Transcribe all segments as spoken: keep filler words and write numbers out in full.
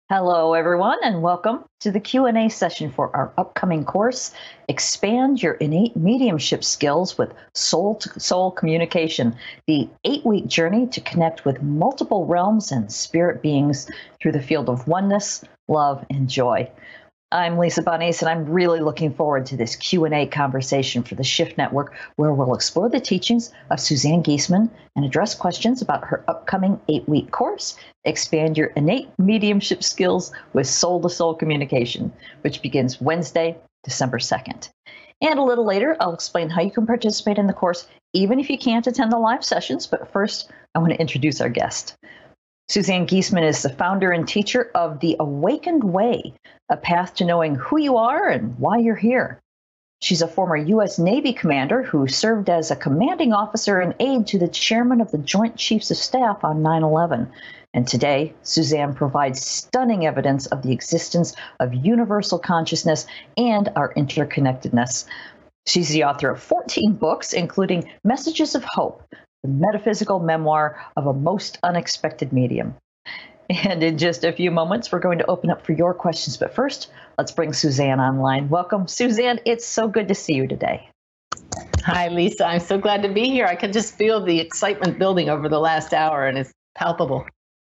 Hello, everyone, and welcome to the Q and A session for our upcoming course, Expand Your Innate Mediumship Skills with Soul-to-Soul Communication, the eight-week journey to connect with multiple realms and spirit beings through the field of oneness, love, and joy. I'm Lisa Bonnice, and I'm really looking forward to this Q and A conversation for the Shift Network, where we'll explore the teachings of Suzanne Giesemann and address questions about her upcoming eight-week course, Expand Your Innate Mediumship Skills with Soul-to-Soul Communication, which begins Wednesday, December second. And a little later, I'll explain how you can participate in the course, even if you can't attend the live sessions. But first, I want to introduce our guest. Suzanne Giesemann is the founder and teacher of The Awakened Way, a path to knowing who you are and why you're here. She's a former U S Navy commander who served as a commanding officer and aide to the chairman of the Joint Chiefs of Staff on nine eleven. And today, Suzanne provides stunning evidence of the existence of universal consciousness and our interconnectedness. She's the author of fourteen books, including Messages of Hope, the metaphysical memoir of a most unexpected medium. And in just a few moments, we're going to open up for your questions. But first, let's bring Suzanne online. Welcome, Suzanne. It's so good to see you today. Hi, Lisa. I'm so glad to be here. I can just feel the excitement building over the last hour, and it's palpable.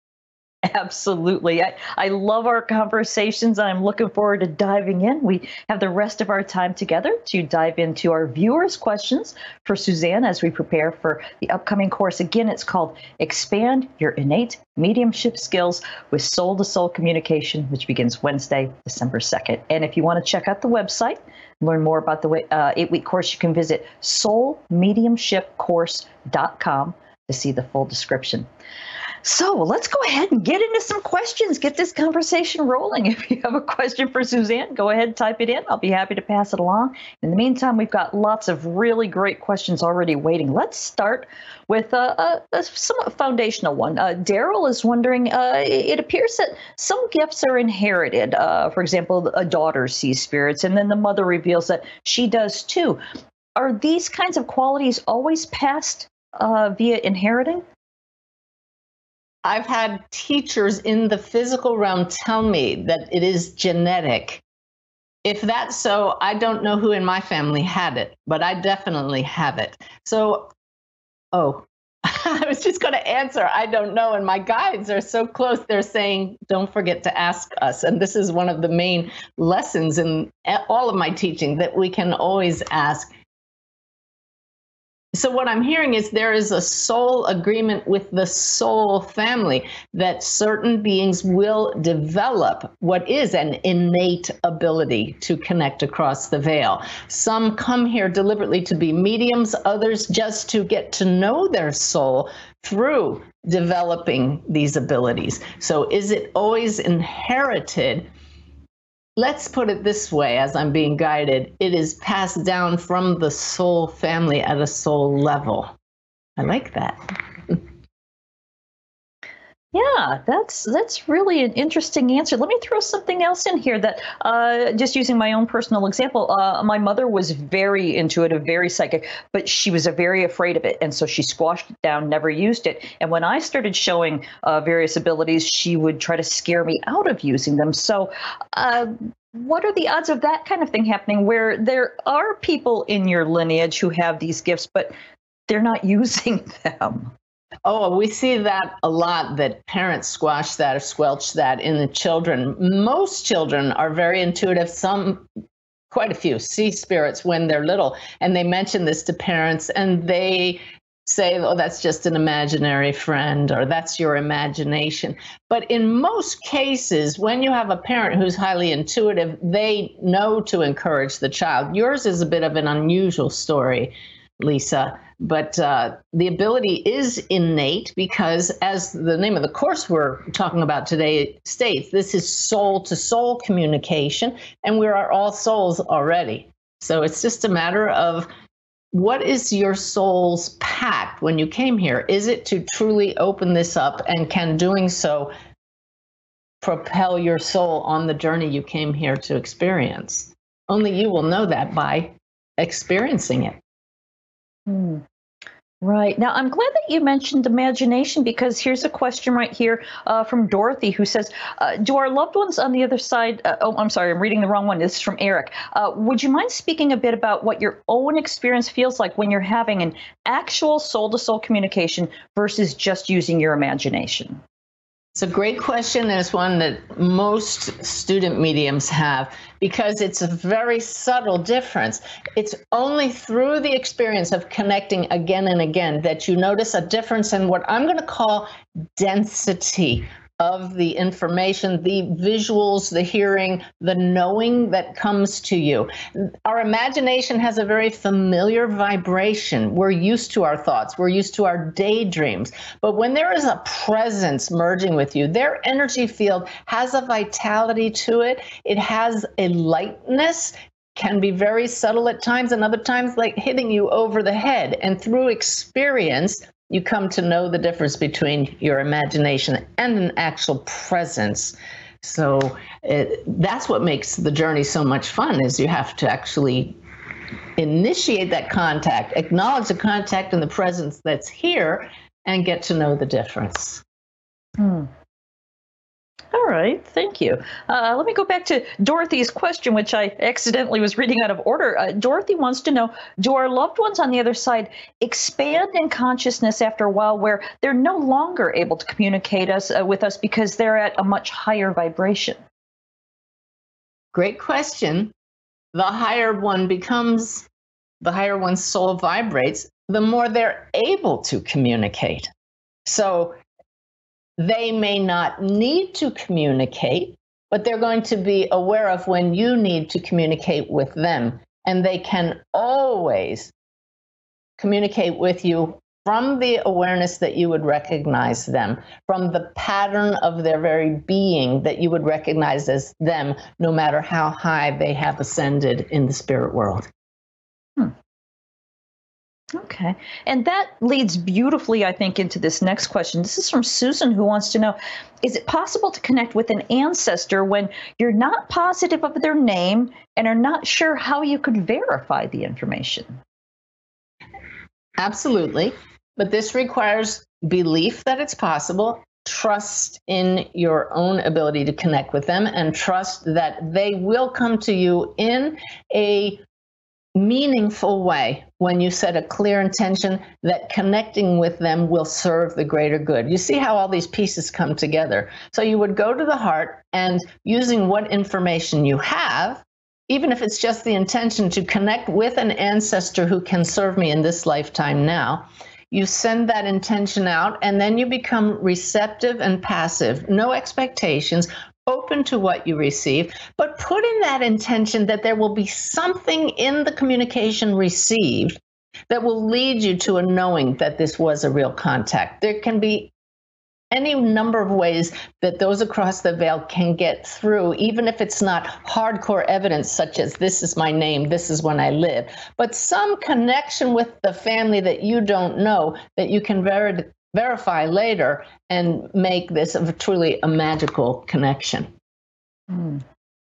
Absolutely. I, I love our conversations. I'm looking forward to diving in. We have the rest of our time together to dive into our viewers' questions for Suzanne as we prepare for the upcoming course. Again, it's called Expand Your Innate Mediumship Skills with Soul-to-Soul Communication, which begins Wednesday, December second. And if you want to check out the website, learn more about the uh, eight-week course, you can visit soul mediumship course dot com to see the full description. So let's go ahead and get into some questions, get this conversation rolling. If you have a question for Suzanne, go ahead and type it in. I'll be happy to pass it along. In the meantime, we've got lots of really great questions already waiting. Let's start with a, a, a somewhat foundational one. Uh, Daryl is wondering, uh, it appears that some gifts are inherited. Uh, for example, a daughter sees spirits, and then the mother reveals that she does too. Are these kinds of qualities always passed uh, via inheriting? I've had teachers in the physical realm tell me that it is genetic. If that's so, I don't know who in my family had it, but I definitely have it. So, oh, I was just going to answer, I don't know. And my guides are so close. They're saying, don't forget to ask us. And this is one of the main lessons in all of my teaching, that we can always ask. So what I'm hearing is there is a soul agreement with the soul family that certain beings will develop what is an innate ability to connect across the veil. Some come here deliberately to be mediums, others just to get to know their soul through developing these abilities. So is it always inherited? Let's put it this way, as I'm being guided, it is passed down from the soul family at a soul level. I like that. Yeah, that's that's really an interesting answer. Let me throw something else in here that, uh, just using my own personal example, uh, my mother was very intuitive, very psychic, but she was uh, very afraid of it. And so she squashed it down, never used it. And when I started showing uh, various abilities, she would try to scare me out of using them. So uh, what are the odds of that kind of thing happening, where there are people in your lineage who have these gifts, but they're not using them? Oh, we see that a lot, that parents squash that or squelch that in the children. Most children are very intuitive. Some, quite a few, see spirits when they're little. And they mention this to parents and they say, oh, that's just an imaginary friend, or that's your imagination. But in most cases, when you have a parent who's highly intuitive, they know to encourage the child. Yours is a bit of an unusual story, Lisa. But uh, the ability is innate because, as the name of the course we're talking about today states, this is soul-to-soul communication, and we are all souls already. So it's just a matter of, what is your soul's pact when you came here? Is it to truly open this up, and can doing so propel your soul on the journey you came here to experience? Only you will know that by experiencing it. Hmm. Right. Now, I'm glad that you mentioned imagination because here's a question right here uh, from Dorothy who says, uh, do our loved ones on the other side? Uh, oh, I'm sorry, I'm reading the wrong one. This is from Eric. Uh, would you mind speaking a bit about what your own experience feels like when you're having an actual soul to soul communication versus just using your imagination? It's a great question, and it's one that most student mediums have because it's a very subtle difference. It's only through the experience of connecting again and again that you notice a difference in what I'm going to call density of the information, the visuals, the hearing, the knowing that comes to you. Our imagination has a very familiar vibration. We're used to our thoughts. We're used to our daydreams. But when there is a presence merging with you, their energy field has a vitality to it. It has a lightness, can be very subtle at times, and other times like hitting you over the head. And through experience, you come to know the difference between your imagination and an actual presence. So it, that's what makes the journey so much fun, is you have to actually initiate that contact, acknowledge the contact and the presence that's here, and get to know the difference. Hmm. All right, thank you. Uh, let me go back to Dorothy's question, which I accidentally was reading out of order. Uh, Dorothy wants to know, do our loved ones on the other side expand in consciousness after a while where they're no longer able to communicate us uh, with us because they're at a much higher vibration? Great question. The higher one becomes, the higher one's soul vibrates, the more they're able to communicate. So they may not need to communicate, but they're going to be aware of when you need to communicate with them. And they can always communicate with you from the awareness that you would recognize them, from the pattern of their very being that you would recognize as them, no matter how high they have ascended in the spirit world. Hmm. Okay. And that leads beautifully, I think, into this next question. This is from Susan, who wants to know, is it possible to connect with an ancestor when you're not positive of their name and are not sure how you could verify the information? Absolutely. But this requires belief that it's possible, trust in your own ability to connect with them, and trust that they will come to you in a meaningful way when you set a clear intention that connecting with them will serve the greater good. You see how all these pieces come together. So you would go to the heart, and using what information you have, even if it's just the intention to connect with an ancestor who can serve me in this lifetime now, you send that intention out, and then you become receptive and passive, no expectations, open to what you receive, but put in that intention that there will be something in the communication received that will lead you to a knowing that this was a real contact. There can be any number of ways that those across the veil can get through, even if it's not hardcore evidence such as this is my name, this is when I live, but some connection with the family that you don't know that you can ver- verify later and make this a, truly a magical connection. Hmm.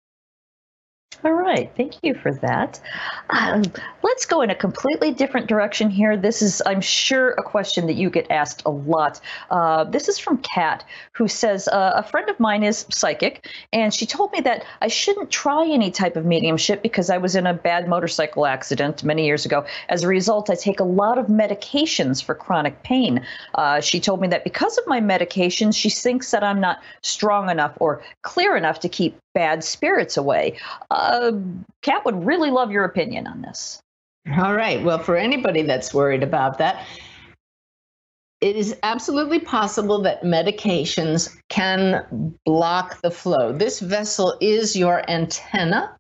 All right. Thank you for that. Um, let's go in a completely different direction here. This is, I'm sure, a question that you get asked a lot. Uh, this is from Kat, who says, uh, a friend of mine is psychic, and she told me that I shouldn't try any type of mediumship because I was in a bad motorcycle accident many years ago. As a result, I take a lot of medications for chronic pain. Uh, she told me that because of my medications, she thinks that I'm not strong enough or clear enough to keep bad spirits away. Uh, Kat would really love your opinion on this. All right. Well, for anybody that's worried about that, it is absolutely possible that medications can block the flow. This vessel is your antenna.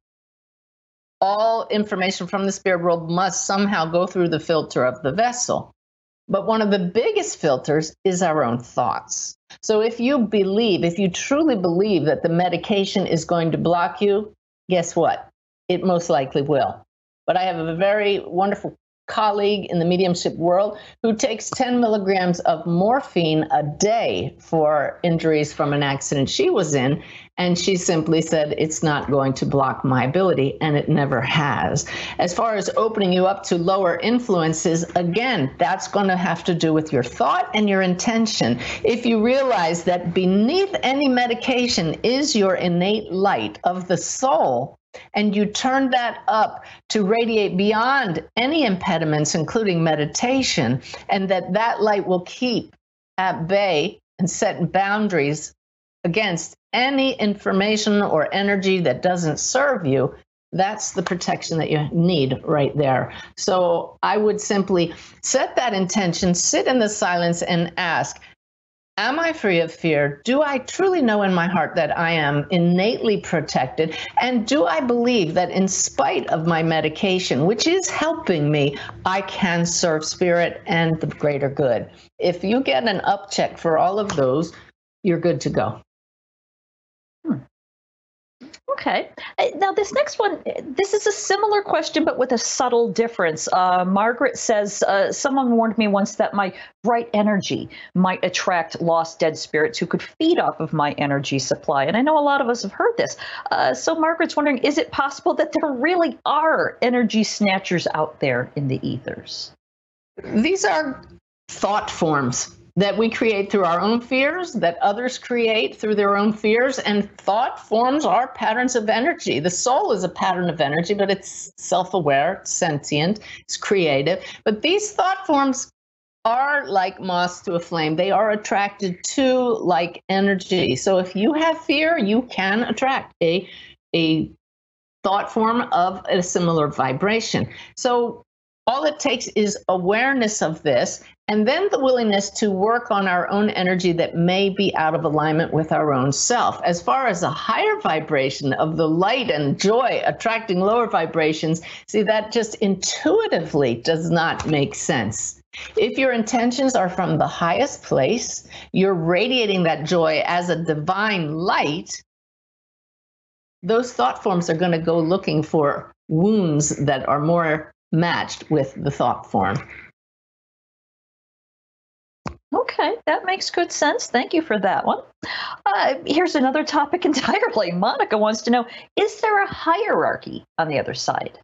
All information from the spirit world must somehow go through the filter of the vessel. But one of the biggest filters is our own thoughts. So if you believe, if you truly believe that the medication is going to block you, guess what? It most likely will. But I have a very wonderful colleague in the mediumship world who takes ten milligrams of morphine a day for injuries from an accident she was in. And she simply said, it's not going to block my ability, and it never has. As far as opening you up to lower influences, again, that's going to have to do with your thought and your intention. If you realize that beneath any medication is your innate light of the soul, and you turn that up to radiate beyond any impediments, including meditation, and that that light will keep at bay and set boundaries against any information or energy that doesn't serve you, that's the protection that you need right there. So I would simply set that intention, sit in the silence, and ask, am I free of fear? Do I truly know in my heart that I am innately protected? And do I believe that in spite of my medication, which is helping me, I can serve spirit and the greater good? If you get an up check for all of those, you're good to go. Hmm. Okay. Now, this next one, this is a similar question, but with a subtle difference. Uh, Margaret says, uh, someone warned me once that my bright energy might attract lost dead spirits who could feed off of my energy supply. And I know a lot of us have heard this. Uh, so Margaret's wondering, is it possible that there really are energy snatchers out there in the ethers? These are thought forms that we create through our own fears, that others create through their own fears, and thought forms are patterns of energy. The soul is a pattern of energy, but it's self-aware, it's sentient, it's creative. But these thought forms are like moths to a flame. They are attracted to like energy. So if you have fear, you can attract a, a thought form of a similar vibration. So all it takes is awareness of this, and then the willingness to work on our own energy that may be out of alignment with our own self. As far as a higher vibration of the light and joy attracting lower vibrations, see, that just intuitively does not make sense. If your intentions are from the highest place, you're radiating that joy as a divine light, those thought forms are going to go looking for wounds that are more matched with the thought form. Okay, that makes good sense. Thank you for that one. Uh, here's another topic entirely. Monica wants to know, is there a hierarchy on the other side?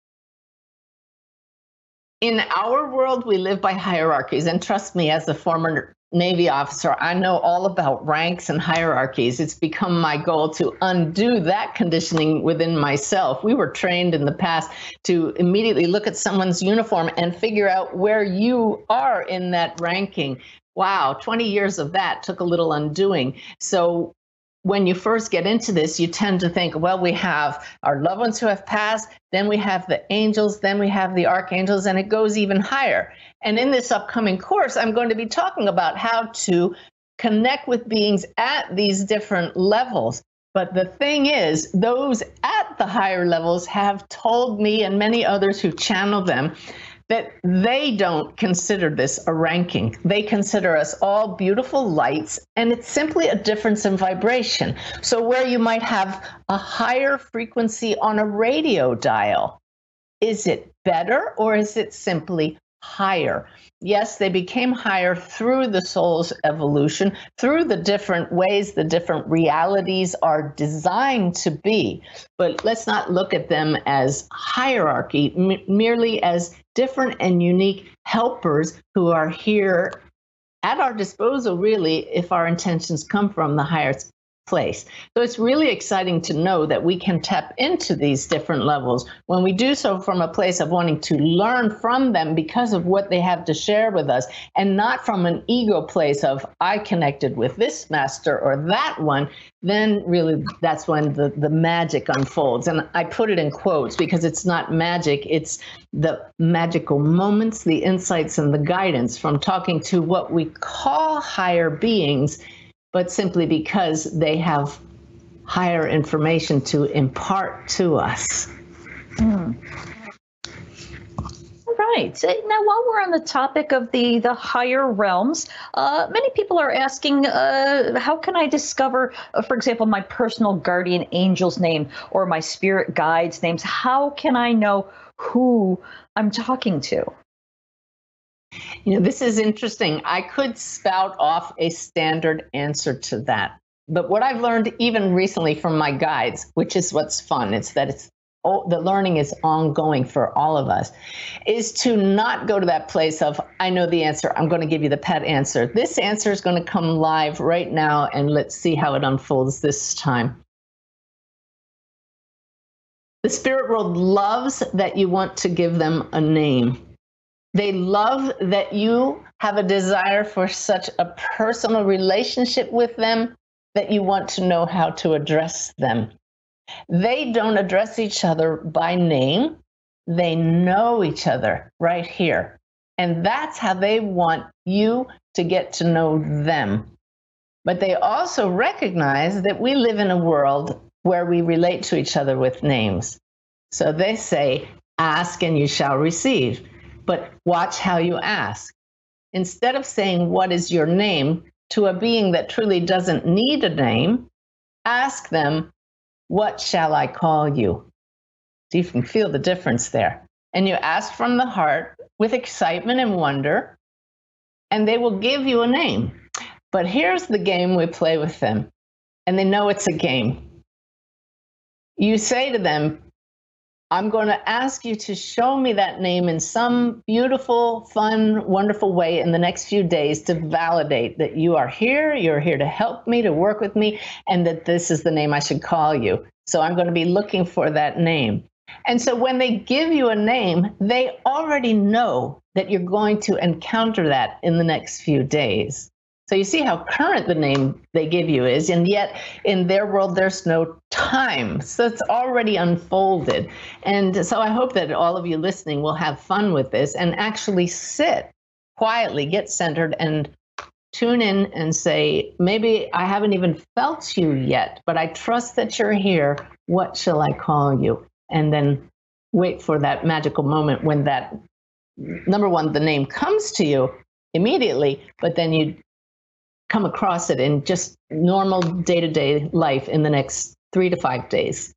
In our world, we live by hierarchies. And trust me, as a former Navy officer, I know all about ranks and hierarchies. It's become my goal to undo that conditioning within myself. We were trained in the past to immediately look at someone's uniform and figure out where you are in that ranking. Wow, twenty years of that took a little undoing. So when you first get into this, you tend to think, well, we have our loved ones who have passed, then we have the angels, then we have the archangels, and it goes even higher. And in this upcoming course, I'm going to be talking about how to connect with beings at these different levels. But the thing is, those at the higher levels have told me, and many others who channel them, that they don't consider this a ranking. They consider us all beautiful lights, and it's simply a difference in vibration. So where you might have a higher frequency on a radio dial, is it better or is it simply higher? Yes, they became higher through the soul's evolution, through the different ways the different realities are designed to be. But let's not look at them as hierarchy, m- merely as different and unique helpers who are here at our disposal, really, if our intentions come from the highest place. So it's really exciting to know that we can tap into these different levels when we do so from a place of wanting to learn from them because of what they have to share with us, and not from an ego place of, I connected with this master or that one. Then really that's when the, the magic unfolds. And I put it in quotes because it's not magic, it's the magical moments, the insights, and the guidance from talking to what we call higher beings, but simply because they have higher information to impart to us. Mm. All right. Uh, Now, while we're on the topic of the, the higher realms, uh, many people are asking, uh, how can I discover, uh, for example, my personal guardian angel's name or my spirit guides' names? How can I know who I'm talking to? You know, this is interesting. I could spout off a standard answer to that. But what I've learned even recently from my guides, which is what's fun, it's that it's oh, the learning is ongoing for all of us, is to not go to that place of, I know the answer, I'm going to give you the pet answer. This answer is going to come live right now, and let's see how it unfolds this time. The spirit world loves that you want to give them a name. They love that you have a desire for such a personal relationship with them that you want to know how to address them. They don't address each other by name. They know each other right here. And that's how they want you to get to know them. But they also recognize that we live in a world where we relate to each other with names. So they say, ask and you shall receive. But watch how you ask. Instead of saying, what is your name, to a being that truly doesn't need a name, ask them, what shall I call you? So you can feel the difference there. And you ask from the heart with excitement and wonder, and they will give you a name. But here's the game we play with them, and they know it's a game. You say to them, I'm going to ask you to show me that name in some beautiful, fun, wonderful way in the next few days to validate that you are here, you're here to help me, to work with me, and that this is the name I should call you. So I'm going to be looking for that name. And so when they give you a name, they already know that you're going to encounter that in the next few days. So you see how current the name they give you is, and yet in their world, there's no time. So it's already unfolded. And so I hope that all of you listening will have fun with this and actually sit quietly, get centered, and tune in and say, maybe I haven't even felt you yet, but I trust that you're here. What shall I call you? And then wait for that magical moment when that, number one, the name comes to you immediately, but then you come across it in just normal day-to-day life in the next three to five days.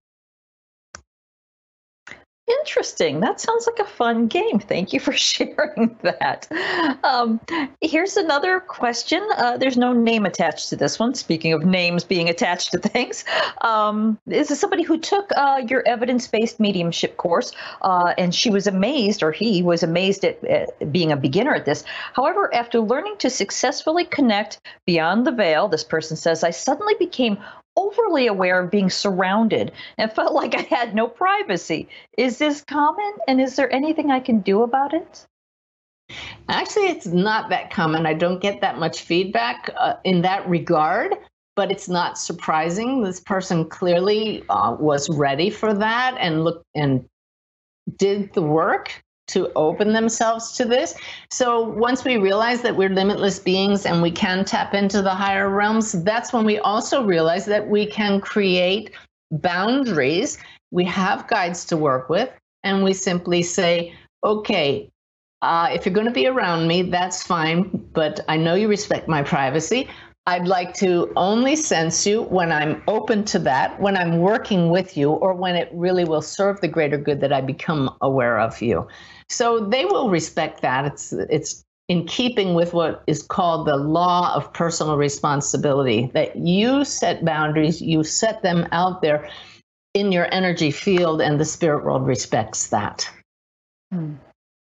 Interesting. That sounds like a fun game. Thank you for sharing that. Um, here's another question. Uh, there's no name attached to this one. Speaking of names being attached to things, um, this is somebody who took uh, your evidence-based mediumship course, uh, and she was amazed, or he was amazed at, at being a beginner at this. However, after learning to successfully connect beyond the veil, this person says, I suddenly became overly aware of being surrounded and felt like I had no privacy. Is this common? And is there anything I can do about it? Actually, it's not that common. I don't get that much feedback uh, in that regard, but it's not surprising. This person clearly uh, was ready for that and looked and did the work to open themselves to this. So once we realize that we're limitless beings and we can tap into the higher realms, that's when we also realize that we can create boundaries. We have guides to work with, and we simply say, okay, uh, if you're going to be around me, that's fine, but I know you respect my privacy. I'd like to only sense you when I'm open to that, when I'm working with you, or when it really will serve the greater good that I become aware of you. So they will respect that. It's it's in keeping with what is called the law of personal responsibility, that you set boundaries, you set them out there in your energy field, and the spirit world respects that. Hmm.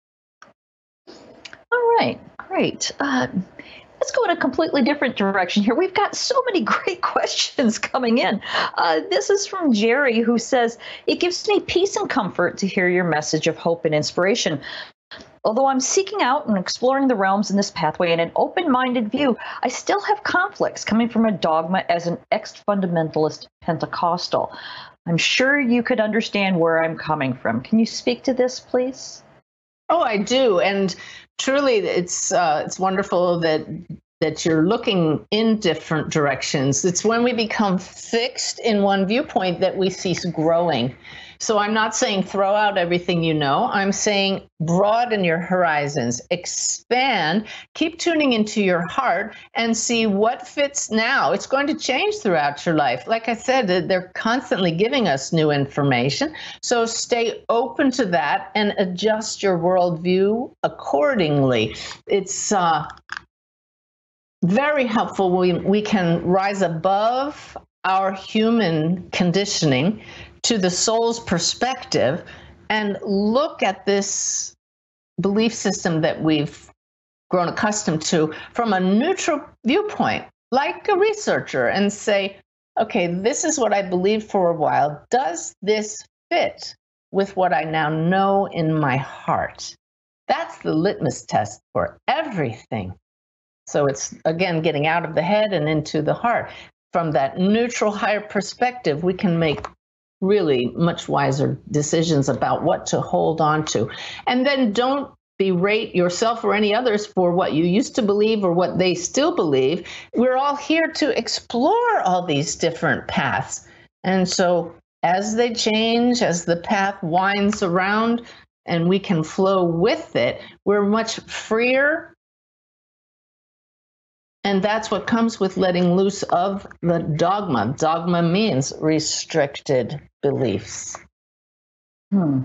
All right, great. Uh, Let's go in a completely different direction here. We've got so many great questions coming in. Uh, this is from Jerry, who says, it gives me peace and comfort to hear your message of hope and inspiration. Although I'm seeking out and exploring the realms in this pathway in an open-minded view, I still have conflicts coming from a dogma as an ex-fundamentalist Pentecostal. I'm sure you could understand where I'm coming from. Can you speak to this, please? Oh, I do. And truly, it's uh, it's wonderful that that you're looking in different directions. It's when we become fixed in one viewpoint that we cease growing. So I'm not saying throw out everything you know. I'm saying broaden your horizons, expand, keep tuning into your heart and see what fits now. It's going to change throughout your life. Like I said, they're constantly giving us new information. So stay open to that and adjust your worldview accordingly. It's uh, very helpful. We, we can rise above our human conditioning to the soul's perspective and look at this belief system that we've grown accustomed to from a neutral viewpoint, like a researcher, and say, okay, this is what I believed for a while. Does this fit with what I now know in my heart? That's the litmus test for everything. So it's, again, getting out of the head and into the heart. From that neutral, higher perspective, we can make really much wiser decisions about what to hold on to. And then don't berate yourself or any others for what you used to believe or what they still believe. We're all here to explore all these different paths. And so as they change, as the path winds around and we can flow with it, we're much freer. And that's what comes with letting loose of the dogma. Dogma means restricted beliefs. Hmm.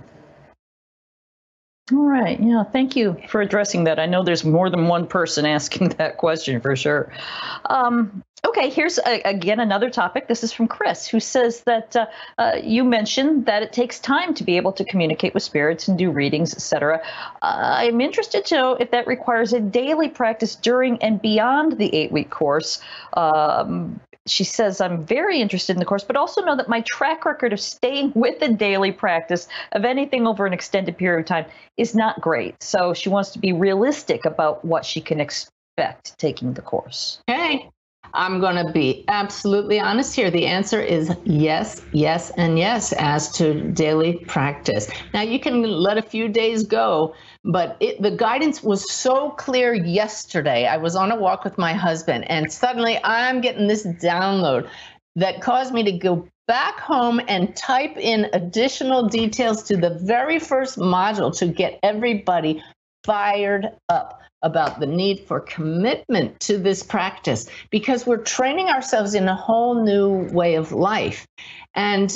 All right. Yeah. Thank you for addressing that. I know there's more than one person asking that question for sure. Um, okay. Here's a, again another topic. This is from Chris, who says that uh, uh, you mentioned that it takes time to be able to communicate with spirits and do readings, et cetera. Uh, I'm interested to know if that requires a daily practice during and beyond the eight-week course. Um, She says, I'm very interested in the course, but also know that my track record of staying with a daily practice of anything over an extended period of time is not great. So she wants to be realistic about what she can expect taking the course. Hey, I'm going to be absolutely honest here. The answer is yes, yes, and yes as to daily practice. Now, you can let a few days go, but it, the guidance was so clear yesterday. I was on a walk with my husband, and suddenly I'm getting this download that caused me to go back home and type in additional details to the very first module to get everybody fired up about the need for commitment to this practice, because we're training ourselves in a whole new way of life. And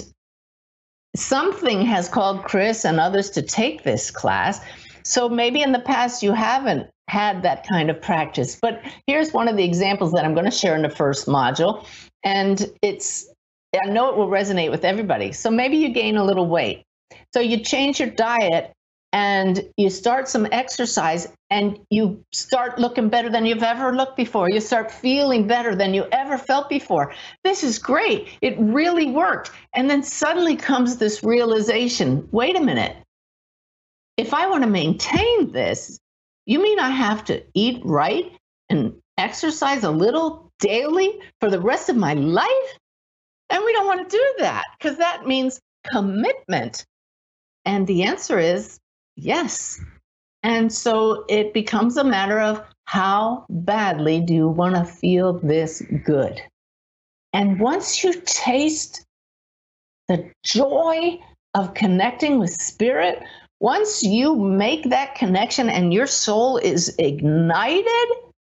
something has called Chris and others to take this class. So maybe in the past you haven't had that kind of practice. But here's one of the examples that I'm going to share in the first module. And it's, I know it will resonate with everybody. So maybe you gain a little weight. So you change your diet and you start some exercise and you start looking better than you've ever looked before. You start feeling better than you ever felt before. This is great. It really worked. And then suddenly comes this realization, wait a minute. If I want to maintain this, you mean I have to eat right and exercise a little daily for the rest of my life? And we don't want to do that because that means commitment. And the answer is yes. And so it becomes a matter of how badly do you want to feel this good? And once you taste the joy of connecting with spirit, once you make that connection and your soul is ignited,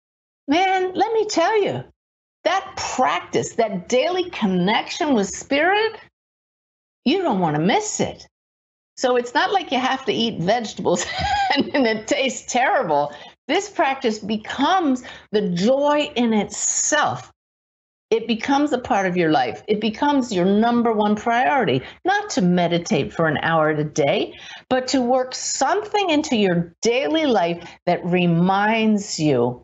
man, let me tell you, that practice, that daily connection with spirit, you don't want to miss it. So it's not like you have to eat vegetables and, and it tastes terrible. This practice becomes the joy in itself. It becomes a part of your life. It becomes your number one priority, not to meditate for an hour a day, but to work something into your daily life that reminds you,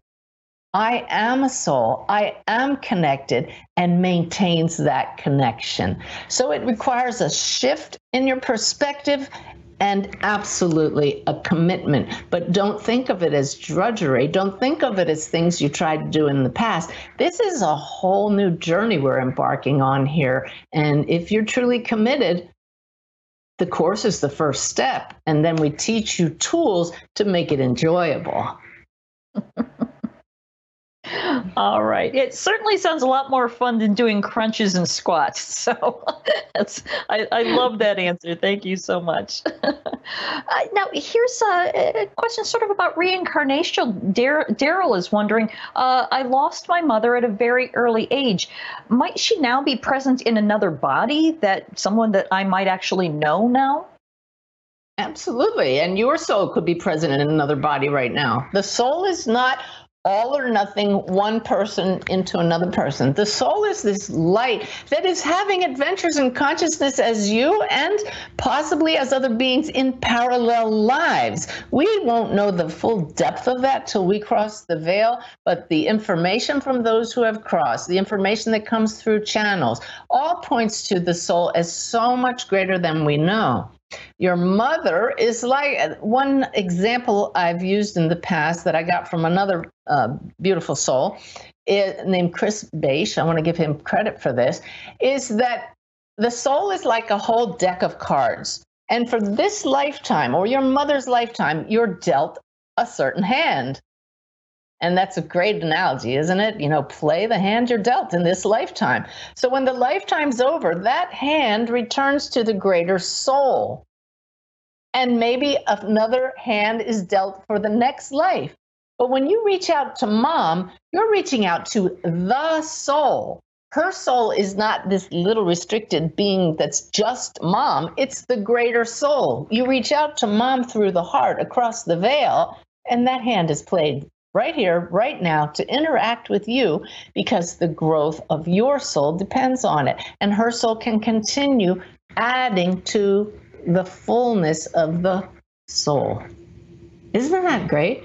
I am a soul, I am connected, and maintains that connection. So it requires a shift in your perspective and absolutely a commitment. But don't think of it as drudgery. Don't think of it as things you tried to do in the past. This is a whole new journey we're embarking on here. And if you're truly committed, the course is the first step. And then we teach you tools to make it enjoyable. All right. It certainly sounds a lot more fun than doing crunches and squats. So that's I, I love that answer. Thank you so much. uh, now, here's a, a question sort of about reincarnation. Dar- Daryl is wondering, uh, I lost my mother at a very early age. Might she now be present in another body, that someone that I might actually know now? Absolutely. And your soul could be present in another body right now. The soul is not all or nothing, one person into another person. The soul is this light that is having adventures in consciousness as you and possibly as other beings in parallel lives. We won't know the full depth of that till we cross the veil, but the information from those who have crossed, the information that comes through channels, all points to the soul as so much greater than we know. Your mother is like one example I've used in the past that I got from another uh, beautiful soul it, named Chris Beisch. I want to give him credit for this, is that the soul is like a whole deck of cards. And for this lifetime or your mother's lifetime, you're dealt a certain hand. And that's a great analogy, isn't it? You know, play the hand you're dealt in this lifetime. So when the lifetime's over, that hand returns to the greater soul. And maybe another hand is dealt for the next life. But when you reach out to mom, you're reaching out to the soul. Her soul is not this little restricted being that's just mom. It's the greater soul. You reach out to mom through the heart, across the veil, and that hand is played right here, right now, to interact with you, because the growth of your soul depends on it. And her soul can continue adding to the fullness of the soul. Isn't that great?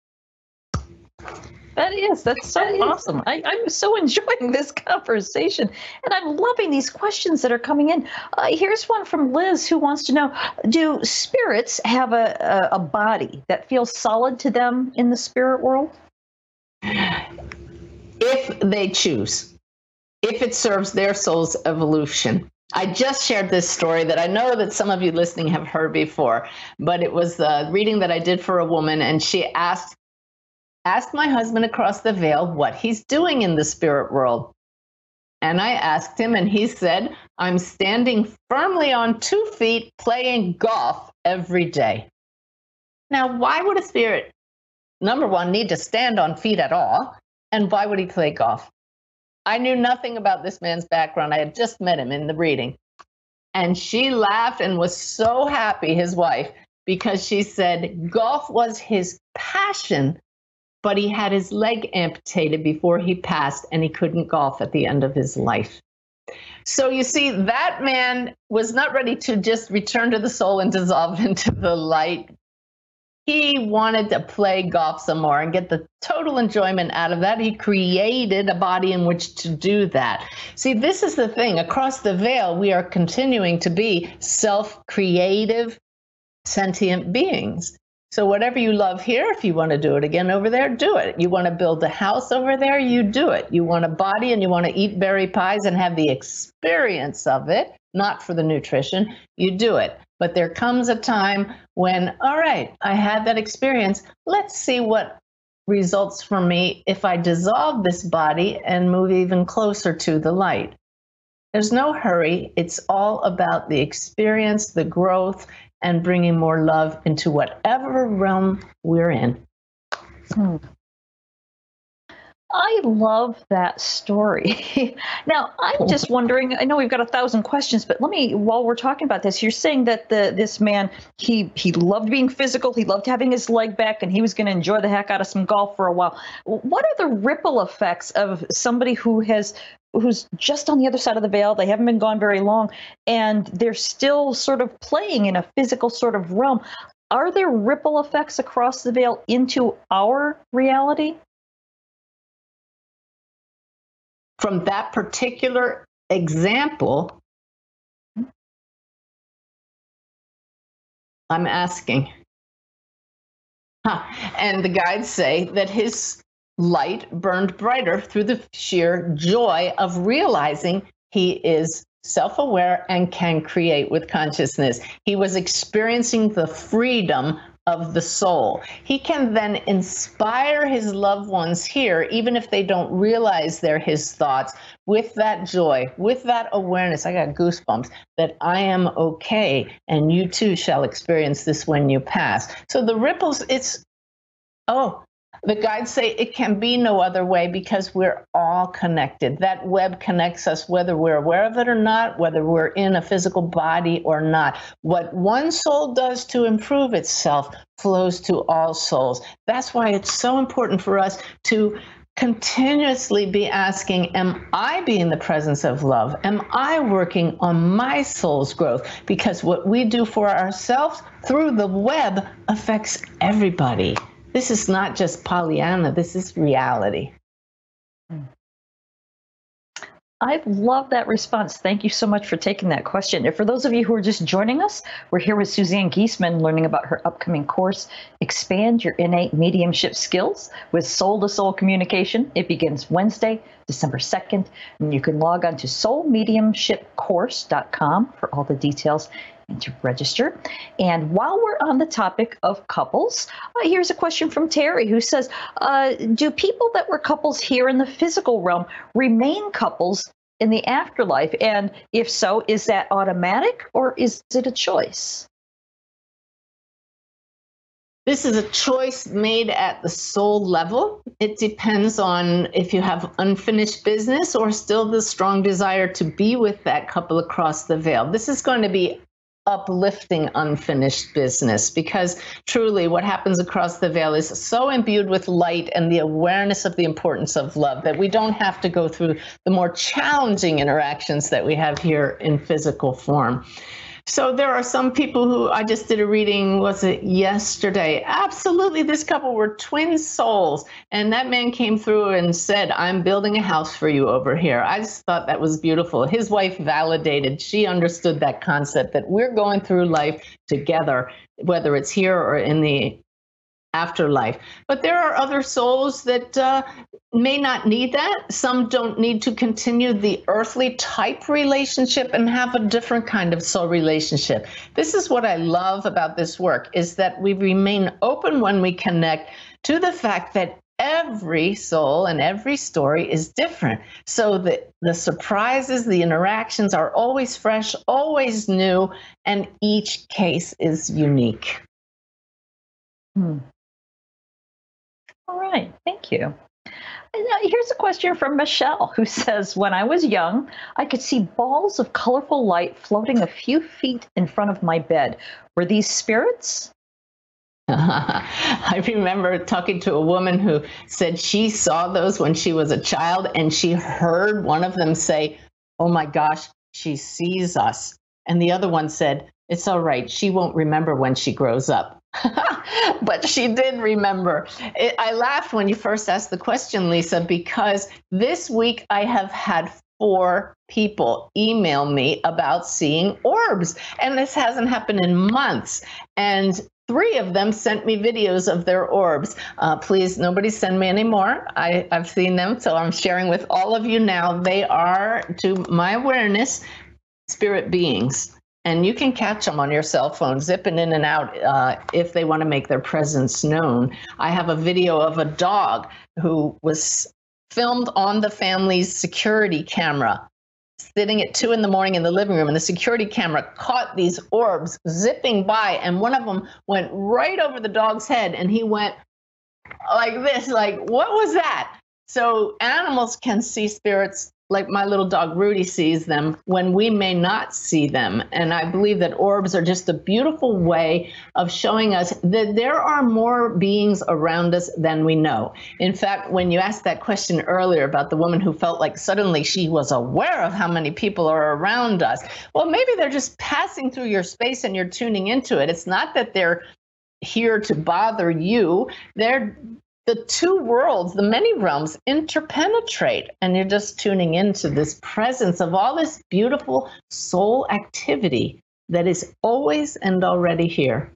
That is, that's so that awesome. Is. I, I'm so enjoying this conversation, and I'm loving these questions that are coming in. Uh, here's one from Liz who wants to know, do spirits have a, a, a body that feels solid to them in the spirit world? If they choose, if it serves their soul's evolution. I just shared this story that I know that some of you listening have heard before, but it was a reading that I did for a woman, and she asked, asked my husband across the veil what he's doing in the spirit world. And I asked him, and he said, I'm standing firmly on two feet playing golf every day. Now, why would a spirit, number one, need to stand on feet at all? And why would he play golf? I knew nothing about this man's background. I had just met him in the reading. And she laughed and was so happy, his wife, because she said golf was his passion, but he had his leg amputated before he passed, and he couldn't golf at the end of his life. So you see, that man was not ready to just return to the soul and dissolve into the light. He wanted to play golf some more and get the total enjoyment out of that. He created a body in which to do that. See, this is the thing. Across the veil, we are continuing to be self-creative, sentient beings. So whatever you love here, if you want to do it again over there, do it. You want to build a house over there, you do it. You want a body and you want to eat berry pies and have the experience of it, not for the nutrition, you do it. But there comes a time when, all right, I had that experience. Let's see what results for me if I dissolve this body and move even closer to the light. There's no hurry. It's all about the experience, the growth, and bringing more love into whatever realm we're in. Hmm. I love that story. Now, I'm just wondering, I know we've got a thousand questions, but let me, while we're talking about this, you're saying that the this man, he he loved being physical, he loved having his leg back, and he was going to enjoy the heck out of some golf for a while. What are the ripple effects of somebody who has who's just on the other side of the veil? They haven't been gone very long, and they're still sort of playing in a physical sort of realm. Are there ripple effects across the veil into our reality? From that particular example, I'm asking. Huh. And the guides say that his light burned brighter through the sheer joy of realizing he is self-aware and can create with consciousness. He was experiencing the freedom of the soul. He can then inspire his loved ones here, even if they don't realize they're his thoughts, with that joy, with that awareness. I got goosebumps that I am okay, and you too shall experience this when you pass. So the ripples, it's, oh, the guides say it can be no other way because we're all connected. That web connects us whether we're aware of it or not, whether we're in a physical body or not. What one soul does to improve itself flows to all souls. That's why it's so important for us to continuously be asking, am I being the presence of love? Am I working on my soul's growth? Because what we do for ourselves through the web affects everybody. This is not just Pollyanna, this is reality. I love that response. Thank you so much for taking that question. And for those of you who are just joining us, we're here with Suzanne Giesemann learning about her upcoming course, Expand Your Innate Mediumship Skills with Soul to Soul Communication. It begins Wednesday, December second, and you can log on to soul mediumship course dot com for all the details and to register. And while we're on the topic of couples, uh, here's a question from Terry who says, uh, do people that were couples here in the physical realm remain couples in the afterlife? And if so, is that automatic or is it a choice? This is a choice made at the soul level. It depends on if you have unfinished business or still the strong desire to be with that couple across the veil. This is going to be uplifting unfinished business, because truly what happens across the veil is so imbued with light and the awareness of the importance of love that we don't have to go through the more challenging interactions that we have here in physical form. So there are some people who, I just did a reading, was it yesterday? Absolutely, this couple were twin souls. And that man came through and said, I'm building a house for you over here. I just thought that was beautiful. His wife validated, she understood that concept that we're going through life together, whether it's here or in the afterlife. But there are other souls that uh, may not need that. Some don't need to continue the earthly type relationship and have a different kind of soul relationship. This is what I love about this work, is that we remain open when we connect to the fact that every soul and every story is different. So the, the surprises, the interactions are always fresh, always new, and each case is unique. Hmm. All right, thank you. And uh, here's a question from Michelle, who says, when I was young, I could see balls of colorful light floating a few feet in front of my bed. Were these spirits? I remember talking to a woman who said she saw those when she was a child, and she heard one of them say, oh my gosh, she sees us. And the other one said, it's all right, she won't remember when she grows up. But she did remember. It, I laughed when you first asked the question, Lisa, because this week I have had four people email me about seeing orbs, and this hasn't happened in months. And three of them sent me videos of their orbs. Uh, please, nobody send me any more. I, I've seen them, so I'm sharing with all of you now. They are, to my awareness, spirit beings. And you can catch them on your cell phone, zipping in and out uh, if they want to make their presence known. I have a video of a dog who was filmed on the family's security camera, sitting at two in the morning in the living room, and the security camera caught these orbs zipping by, and one of them went right over the dog's head, and he went like this, like, what was that? So animals can see spirits like my little dog Rudy sees them when we may not see them. And I believe that orbs are just a beautiful way of showing us that there are more beings around us than we know. In fact, when you asked that question earlier about the woman who felt like suddenly she was aware of how many people are around us, well, maybe they're just passing through your space and you're tuning into it. It's not that they're here to bother you. They're The two worlds, the many realms, interpenetrate, and you're just tuning into this presence of all this beautiful soul activity that is always and already here.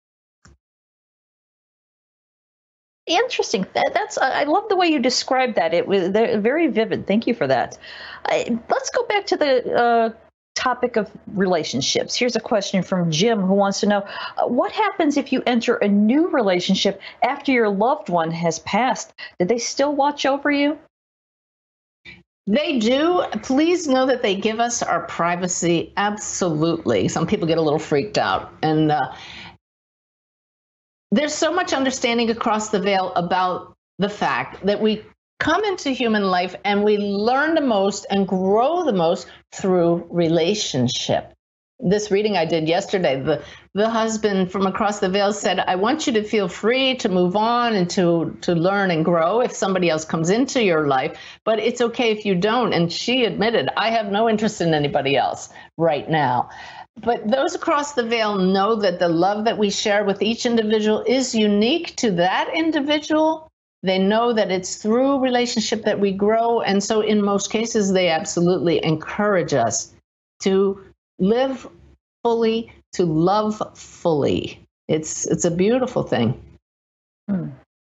Interesting. That, that's. I love the way you described that. It was very vivid. Thank you for that. I, let's go back to the uh, topic of relationships, here's a question from Jim who wants to know, uh, what happens if you enter a new relationship after your loved one has passed? Do they still watch over you? They do. Please know that they give us our privacy. Absolutely. Some people get a little freaked out. And uh, there's so much understanding across the veil about the fact that we come into human life and we learn the most and grow the most through relationship. This reading I did yesterday, the, the husband from across the veil said, I want you to feel free to move on and to, to learn and grow if somebody else comes into your life, but it's okay if you don't. And she admitted, I have no interest in anybody else right now. But those across the veil know that the love that we share with each individual is unique to that individual. They know that it's through relationship that we grow. And so in most cases, they absolutely encourage us to live fully, to love fully. It's it's a beautiful thing. Hmm.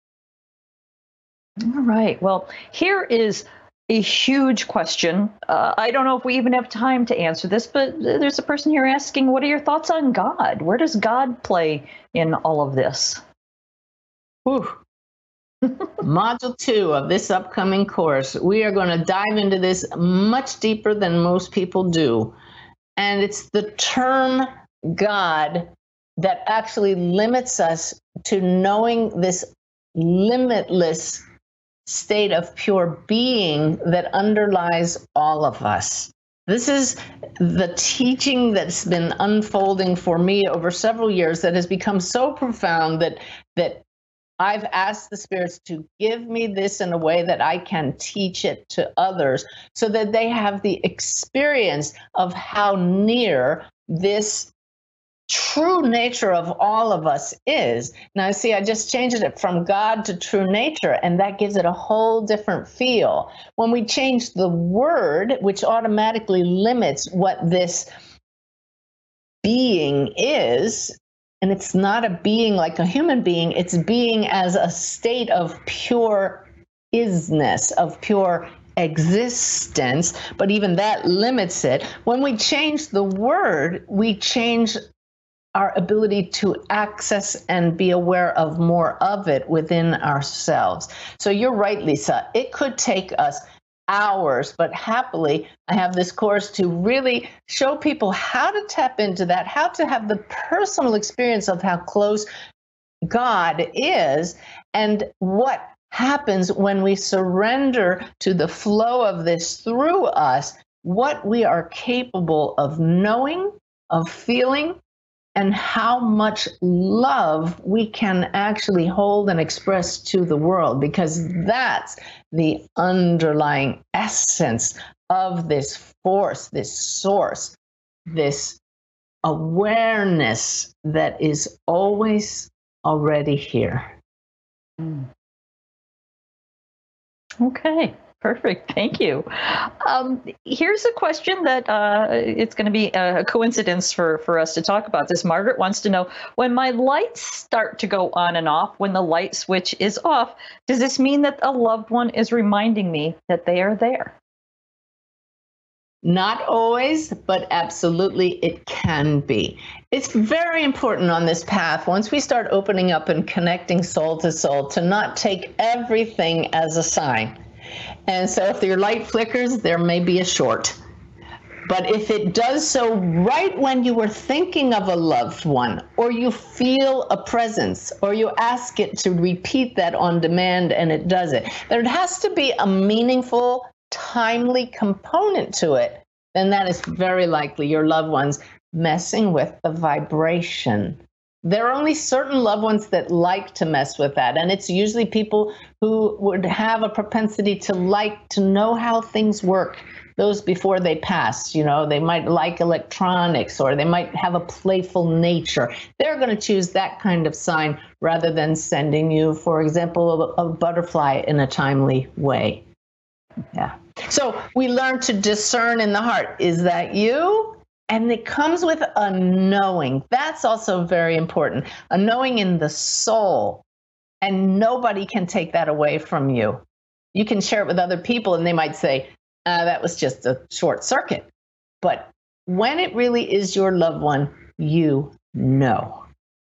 All right. Well, here is a huge question. Uh, I don't know if we even have time to answer this, but there's a person here asking, what are your thoughts on God? Where does God play in all of this? Whew. Module two of this upcoming course, we are going to dive into this much deeper than most people do. And it's the term God that actually limits us to knowing this limitless state of pure being that underlies all of us. This is the teaching that's been unfolding for me over several years that has become so profound that that I've asked the spirits to give me this in a way that I can teach it to others so that they have the experience of how near this true nature of all of us is. Now, see, I just changed it from God to true nature, and that gives it a whole different feel. When we change the word, which automatically limits what this being is, and it's not a being like a human being, it's being as a state of pure isness, of pure existence, but even that limits it. When we change the word, we change our ability to access and be aware of more of it within ourselves. So you're right, Lisa, it could take us hours, but happily I have this course to really show people how to tap into that, how to have the personal experience of how close God is and what happens when we surrender to the flow of this through us, what we are capable of knowing, of feeling, and how much love we can actually hold and express to the world, because that's the underlying essence of this force, this source, this awareness that is always already here. Okay. Perfect. Thank you. Um, here's a question that uh, it's going to be a coincidence for, for us to talk about this. Margaret wants to know, when my lights start to go on and off, when the light switch is off, does this mean that a loved one is reminding me that they are there? Not always, but absolutely it can be. It's very important on this path, once we start opening up and connecting soul to soul, to not take everything as a sign. And so if your light flickers, there may be a short. But if it does so right when you were thinking of a loved one, or you feel a presence, or you ask it to repeat that on demand and it does it, there has to be a meaningful, timely component to it, then that is very likely your loved ones messing with the vibration. There are only certain loved ones that like to mess with that, and it's usually people who would have a propensity to like to know how things work, those before they pass. You know, they might like electronics, or they might have a playful nature. They're going to choose that kind of sign rather than sending you, for example, a, a butterfly in a timely way. Yeah. So we learn to discern in the heart. Is that you? And it comes with a knowing. That's also very important. A knowing in the soul. And nobody can take that away from you. You can share it with other people and they might say, uh, that was just a short circuit. But when it really is your loved one, you know.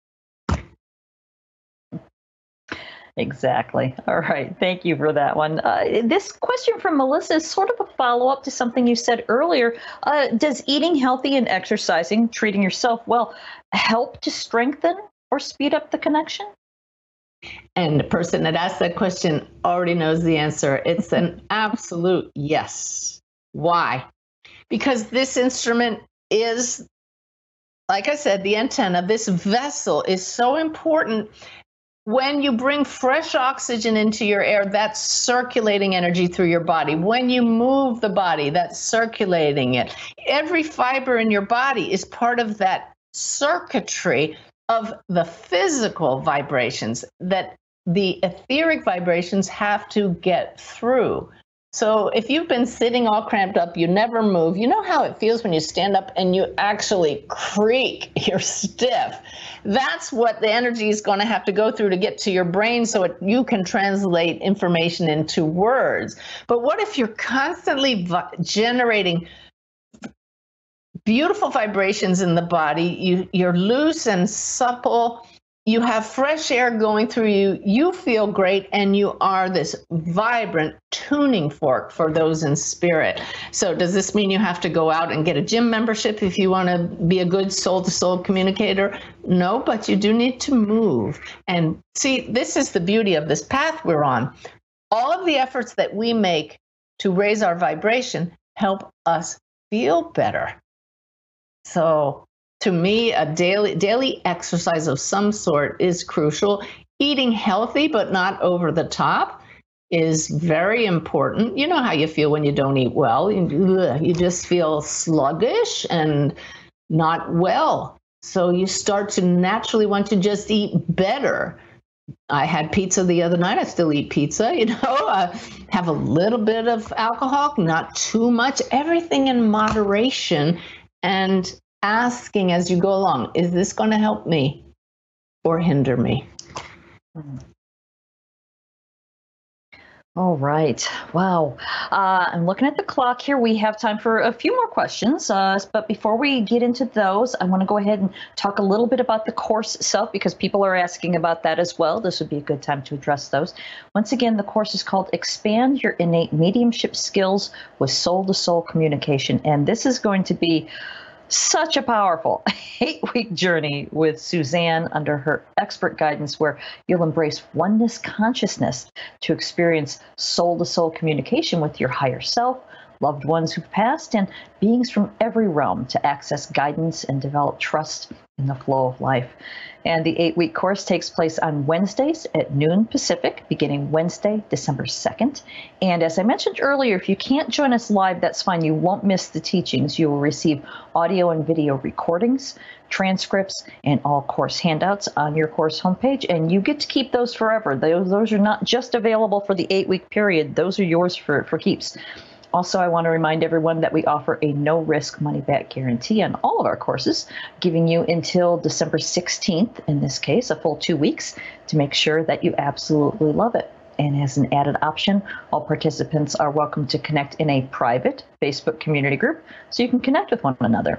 Exactly. All right. Thank you for that one. Uh, this question from Melissa is sort of a follow-up to something you said earlier. Uh, does eating healthy and exercising, treating yourself well, help to strengthen or speed up the connection? And the person that asked that question already knows the answer. It's an absolute yes. Why? Because this instrument is, like I said, the antenna. This vessel is so important. When you bring fresh oxygen into your air, that's circulating energy through your body. When you move the body, that's circulating it. Every fiber in your body is part of that circuitry of the physical vibrations that the etheric vibrations have to get through. So if you've been sitting all cramped up, you never move, you know how it feels when you stand up and you actually creak, you're stiff. That's what the energy is going to have to go through to get to your brain so it, you can translate information into words. But what if you're constantly vi- generating beautiful vibrations in the body, you, you're loose and supple, you have fresh air going through you, you feel great, and you are this vibrant tuning fork for those in spirit. So does this mean you have to go out and get a gym membership if you want to be a good soul-to-soul communicator? No, but you do need to move. And see, this is the beauty of this path we're on. All of the efforts that we make to raise our vibration help us feel better. So to me, a daily daily exercise of some sort is crucial. Eating healthy but not over the top is very important. You know how you feel when you don't eat well. You, you just feel sluggish and not well. So you start to naturally want to just eat better. I had pizza the other night. I still eat pizza, you know, uh, have a little bit of alcohol, not too much, everything in moderation, and asking as you go along, is this going to help me or hinder me? All right. Wow. Uh, I'm looking at the clock here. We have time for a few more questions. Uh, but before we get into those, I want to go ahead and talk a little bit about the course itself, because people are asking about that as well. This would be a good time to address those. Once again, the course is called Expand Your Innate Mediumship Skills with Soul-to-Soul Communication. And this is going to be such a powerful eight-week journey with Suzanne under her expert guidance, where you'll embrace oneness consciousness to experience soul-to-soul communication with your higher self, loved ones who've passed, and beings from every realm to access guidance and develop trust in the flow of life. And the eight-week course takes place on Wednesdays at noon Pacific, beginning Wednesday, December second. And as I mentioned earlier, if you can't join us live, that's fine. You won't miss the teachings. You will receive audio and video recordings, transcripts, and all course handouts on your course homepage. And you get to keep those forever. Those, those are not just available for the eight-week period. Those are yours for, for keeps. Also, I want to remind everyone that we offer a no-risk money-back guarantee on all of our courses, giving you until December sixteenth, in this case, a full two weeks, to make sure that you absolutely love it. And as an added option, all participants are welcome to connect in a private Facebook community group so you can connect with one another.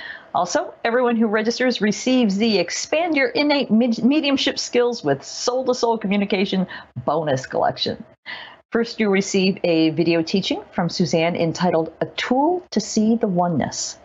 Also, everyone who registers receives the Expand Your Innate Mediumship Skills with Soul-to-Soul Communication bonus collection. First, you'll receive a video teaching from Suzanne entitled A Tool to See the Oneness.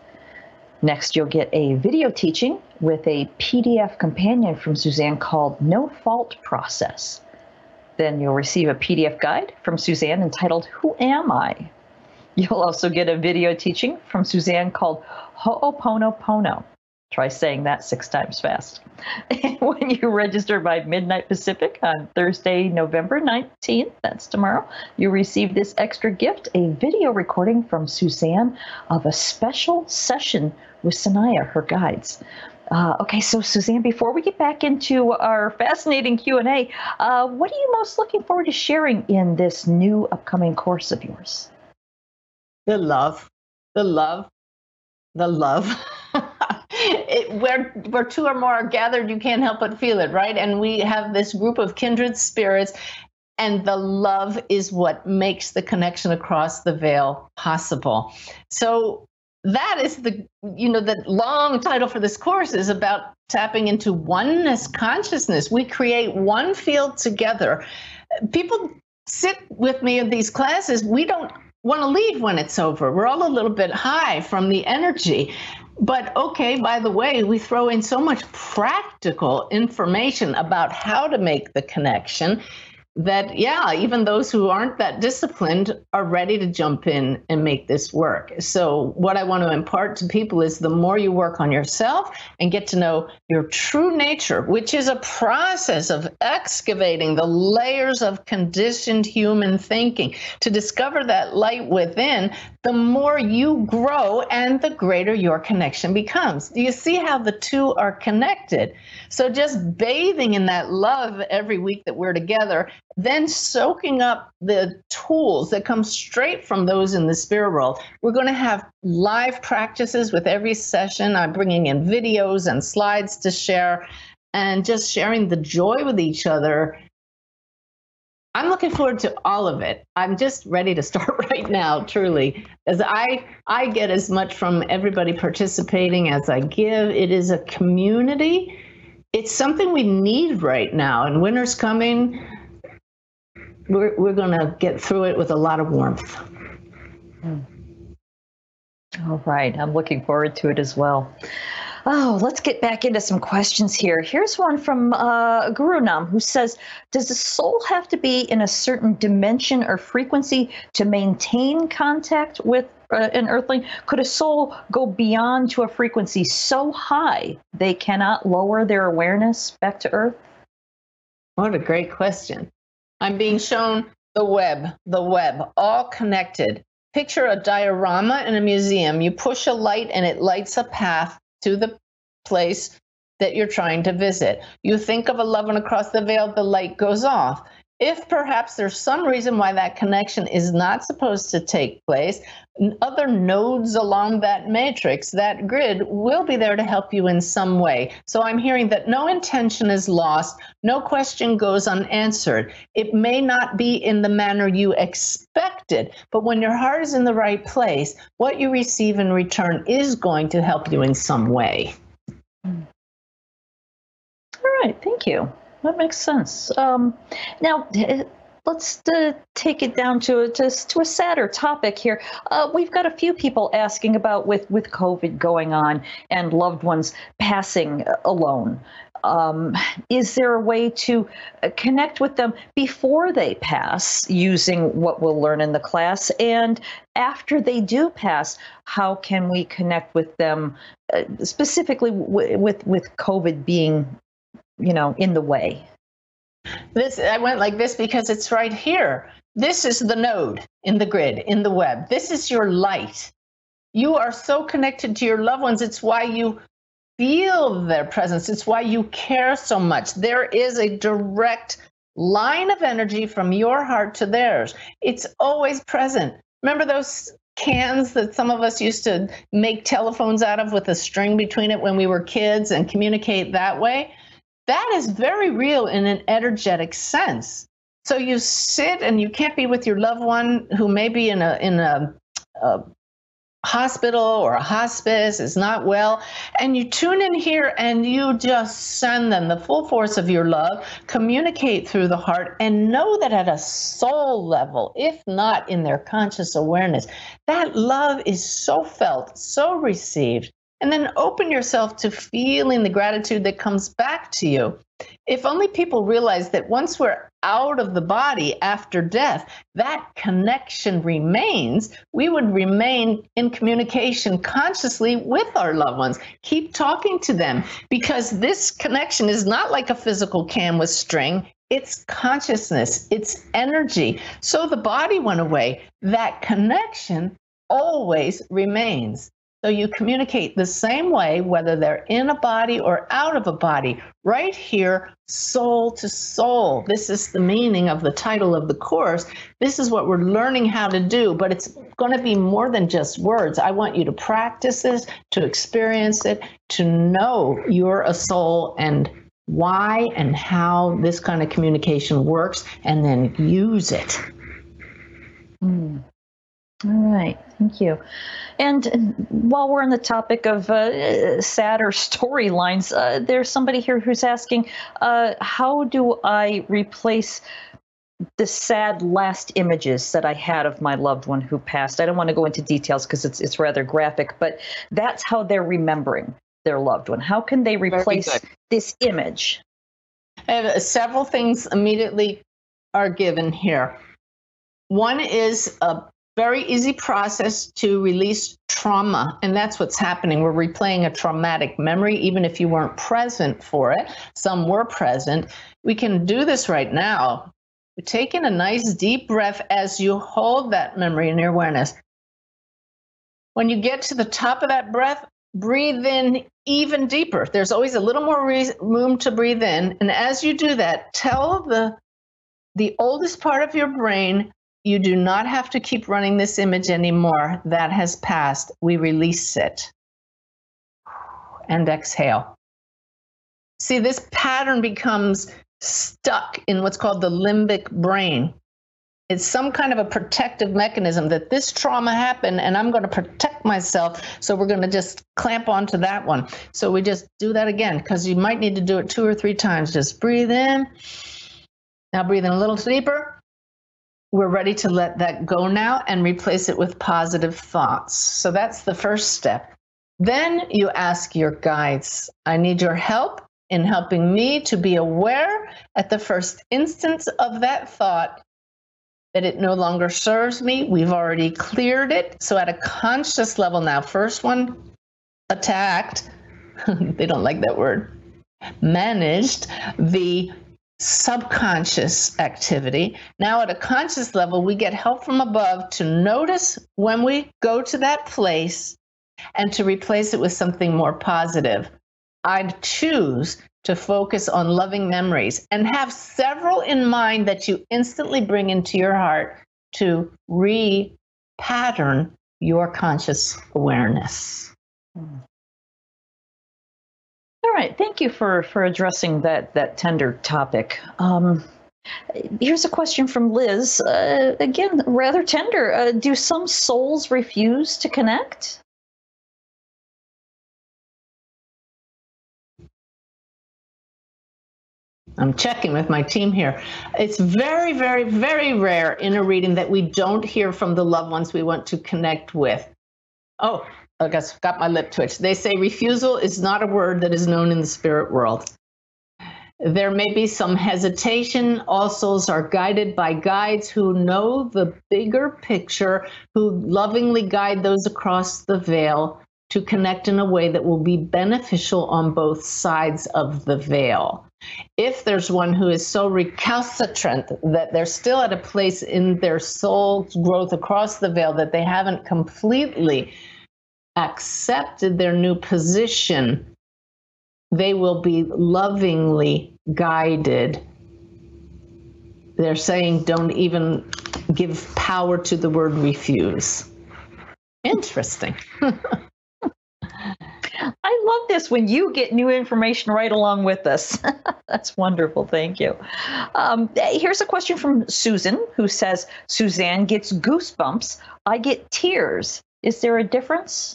Next, you'll get a video teaching with a P D F companion from Suzanne called No Fault Process. Then you'll receive a P D F guide from Suzanne entitled Who Am I? You'll also get a video teaching from Suzanne called Ho'oponopono. Try saying that six times fast. And when you register by midnight Pacific on Thursday, November nineteenth, that's tomorrow, you'll receive this extra gift, a video recording from Suzanne of a special session with Sanaya, her guides. Uh, okay, so Suzanne, before we get back into our fascinating Q and A, uh, what are you most looking forward to sharing in this new upcoming course of yours? The love, the love, the love. It, where where two or more are gathered, you can't help but feel it, right? And we have this group of kindred spirits, and the love is what makes the connection across the veil possible. So that is the, you know, the long title for this course is about tapping into oneness consciousness. We create one field together. People sit with me in these classes. We don't want to leave when it's over. We're all a little bit high from the energy. But okay, by the way, we throw in so much practical information about how to make the connection that, yeah, even those who aren't that disciplined are ready to jump in and make this work. So what I want to impart to people is the more you work on yourself and get to know your true nature, which is a process of excavating the layers of conditioned human thinking to discover that light within, the more you grow and the greater your connection becomes. Do you see how the two are connected? So just bathing in that love every week that we're together, then soaking up the tools that come straight from those in the spirit world. We're going to have live practices with every session. I'm bringing in videos and slides to share and just sharing the joy with each other. I'm looking forward to all of it. I'm just ready to start right now, truly, as I, I get as much from everybody participating as I give. It is a community. It's something we need right now, and winter's coming. We're, we're going to get through it with a lot of warmth. All right. I'm looking forward to it as well. Oh, let's get back into some questions here. Here's one from uh, Guru Nam, who says, does the soul have to be in a certain dimension or frequency to maintain contact with uh, an earthling? Could a soul go beyond to a frequency so high they cannot lower their awareness back to Earth? What a great question. I'm being shown the web, the web, all connected. Picture a diorama in a museum. You push a light and it lights a path to the place that you're trying to visit. You think of a loved one across the veil, the light goes off. If perhaps there's some reason why that connection is not supposed to take place, other nodes along that matrix, that grid, will be there to help you in some way. So I'm hearing that no intention is lost, no question goes unanswered. It may not be in the manner you expected, but when your heart is in the right place, what you receive in return is going to help you in some way. All right, thank you. That makes sense. Um, now, let's uh, take it down to, to, to a sadder topic here. Uh, we've got a few people asking about with, with COVID going on and loved ones passing alone. Um, is there a way to connect with them before they pass using what we'll learn in the class? And after they do pass, how can we connect with them uh, specifically w- with, with COVID being, you know, in the way? This, I went like this because it's right here. This is the node in the grid, in the web. This is your light. You are so connected to your loved ones. It's why you feel their presence. It's why you care so much. There is a direct line of energy from your heart to theirs. It's always present. Remember those cans that some of us used to make telephones out of with a string between it when we were kids and communicate that way? That is very real in an energetic sense. So you sit and you can't be with your loved one who may be in a in a, a hospital or a hospice, is not well, and you tune in here and you just send them the full force of your love, communicate through the heart, and know that at a soul level, if not in their conscious awareness, that love is so felt, so received. And then open yourself to feeling the gratitude that comes back to you. If only people realize that once we're out of the body after death, that connection remains, we would remain in communication consciously with our loved ones. Keep talking to them, because this connection is not like a physical can with string. It's consciousness, it's energy. So the body went away. That connection always remains. So you communicate the same way, whether they're in a body or out of a body, right here, soul to soul. This is the meaning of the title of the course. This is what we're learning how to do, but it's going to be more than just words. I want you to practice this, to experience it, to know you're a soul and why and how this kind of communication works, and then use it. Mm. All right, thank you. And while we're on the topic of uh, sadder storylines, uh, there's somebody here who's asking, uh, how do I replace the sad last images that I had of my loved one who passed? I don't want to go into details because it's it's rather graphic, but that's how they're remembering their loved one. How can they replace this image? I have uh, several things immediately are given here. One is a very easy process to release trauma, and that's what's happening. We're replaying a traumatic memory, even if you weren't present for it. Some were present. We can do this right now. Take in a nice deep breath as you hold that memory in your awareness. When you get to the top of that breath, breathe in even deeper. There's always a little more re- room to breathe in. And as you do that, tell the, the oldest part of your brain, you do not have to keep running this image anymore. That has passed. We release it. And exhale. See, this pattern becomes stuck in what's called the limbic brain. It's some kind of a protective mechanism that this trauma happened and I'm going to protect myself. So we're going to just clamp onto that one. So we just do that again because you might need to do it two or three times. Just breathe in. Now breathe in a little deeper. We're ready to let that go now and replace it with positive thoughts. So that's the first step. Then you ask your guides, I need your help in helping me to be aware at the first instance of that thought that it no longer serves me. We've already cleared it. So at a conscious level now, first one attacked, they don't like that word, managed the subconscious activity. Now at a conscious level, we get help from above to notice when we go to that place and to replace it with something more positive. I'd choose to focus on loving memories and have several in mind that you instantly bring into your heart to re-pattern your conscious awareness. All right, thank you for, for addressing that, that tender topic. Um, here's a question from Liz. Uh, again, rather tender. Uh, do some souls refuse to connect? I'm checking with my team here. It's very, very, very rare in a reading that we don't hear from the loved ones we want to connect with. Oh, I guess got my lip twitch. They say refusal is not a word that is known in the spirit world. There may be some hesitation. All souls are guided by guides who know the bigger picture, who lovingly guide those across the veil to connect in a way that will be beneficial on both sides of the veil. If there's one who is so recalcitrant that they're still at a place in their soul's growth across the veil that they haven't completely accepted their new position, they will be lovingly guided. They're saying don't even give power to the word refuse. Interesting. I love this when you get new information right along with us. That's wonderful. Thank you. Um, here's a question from Susan, who says, Suzanne gets goosebumps. I get tears. Is there a difference?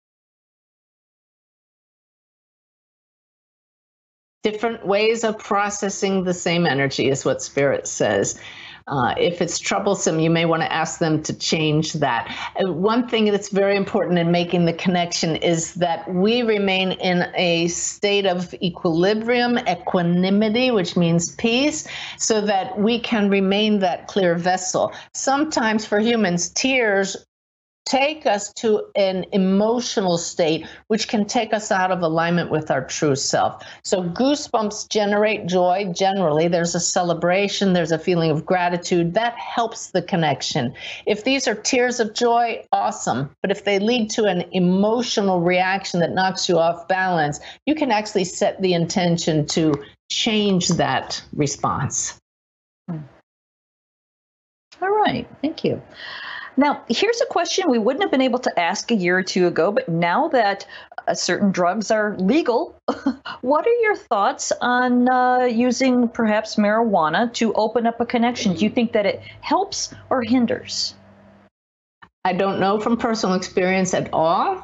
Different ways of processing the same energy is what Spirit says. Uh, if it's troublesome, you may want to ask them to change that. Uh, one thing that's very important in making the connection is that we remain in a state of equilibrium, equanimity, which means peace, so that we can remain that clear vessel. Sometimes for humans, tears take us to an emotional state, which can take us out of alignment with our true self. So goosebumps generate joy. Generally, there's a celebration, there's a feeling of gratitude. That helps the connection. If these are tears of joy, awesome. But if they lead to an emotional reaction that knocks you off balance, you can actually set the intention to change that response. All right, thank you. Now, here's a question we wouldn't have been able to ask a year or two ago, but now that uh, certain drugs are legal, what are your thoughts on uh, using perhaps marijuana to open up a connection? Do you think that it helps or hinders? I don't know from personal experience at all.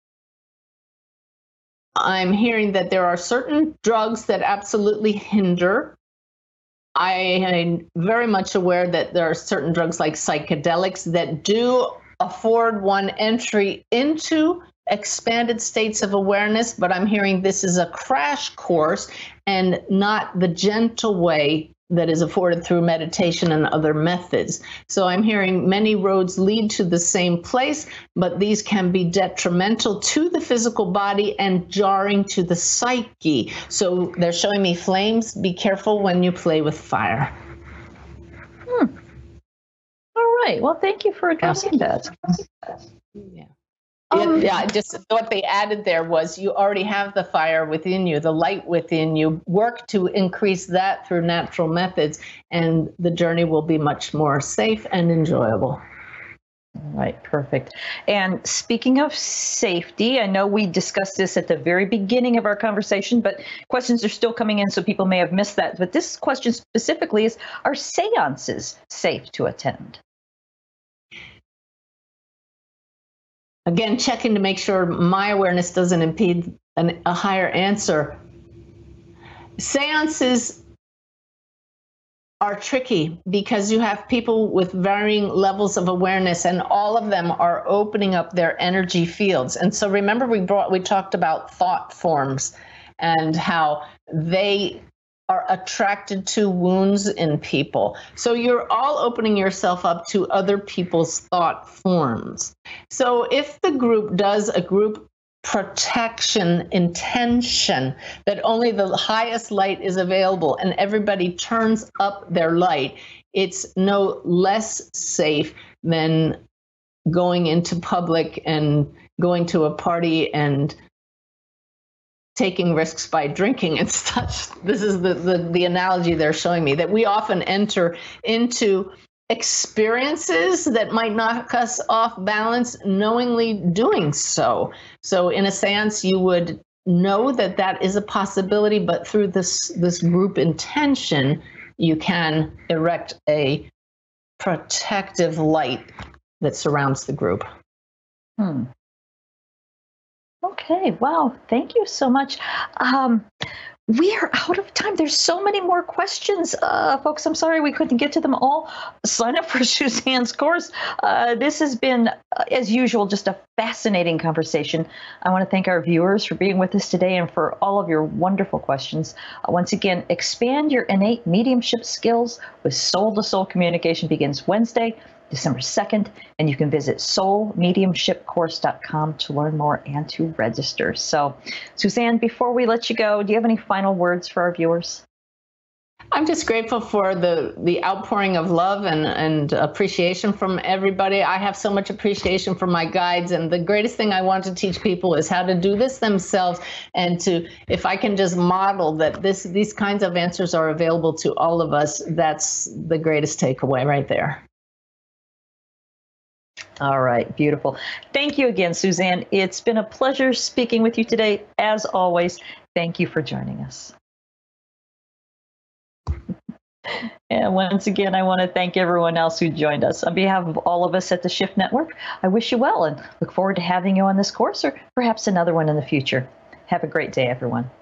I'm hearing that there are certain drugs that absolutely hinder. I am very much aware that there are certain drugs like psychedelics that do afford one entry into expanded states of awareness, but I'm hearing this is a crash course and not the gentle way that is afforded through meditation and other methods. So I'm hearing many roads lead to the same place, but these can be detrimental to the physical body and jarring to the psyche. So they're showing me flames. Be careful when you play with fire. Hmm. All right. Well, thank you for addressing that. Yeah. Um, yeah, just what they added there was you already have the fire within you, the light within you. Work to increase that through natural methods, and the journey will be much more safe and enjoyable. All right, perfect. And speaking of safety, I know we discussed this at the very beginning of our conversation, but questions are still coming in, so people may have missed that. But this question specifically is, are seances safe to attend? Again, checking to make sure my awareness doesn't impede an, a higher answer. Seances are tricky because you have people with varying levels of awareness, and all of them are opening up their energy fields. And so remember, we brought we talked about thought forms and how they are attracted to wounds in people. So you're all opening yourself up to other people's thought forms. So if the group does a group protection intention that only the highest light is available and everybody turns up their light, it's no less safe than going into public and going to a party and taking risks by drinking and such. This is the, the, the analogy they're showing me, that we often enter into experiences that might knock us off balance knowingly doing so. So in a seance, you would know that that is a possibility, but through this, this group intention, you can erect a protective light that surrounds the group. Hmm. Okay, wow, thank you so much. Um, we are out of time. There's so many more questions, uh, folks. I'm sorry we couldn't get to them all. Sign up for Suzanne's course. Uh, this has been, uh, as usual, just a fascinating conversation. I want to thank our viewers for being with us today and for all of your wonderful questions. Uh, once again, expand your innate mediumship skills with Soul to Soul Communication begins Wednesday, December second, and you can visit soul mediumship course dot com to learn more and to register. So, Suzanne, before we let you go, do you have any final words for our viewers? I'm just grateful for the, the outpouring of love and, and appreciation from everybody. I have so much appreciation for my guides, and the greatest thing I want to teach people is how to do this themselves, and to, if I can just model that this these kinds of answers are available to all of us, that's the greatest takeaway right there. All right, beautiful. Thank you again, Suzanne. It's been a pleasure speaking with you today. As always, thank you for joining us. And once again, I want to thank everyone else who joined us. On behalf of all of us at the Shift Network, I wish you well and look forward to having you on this course or perhaps another one in the future. Have a great day, everyone.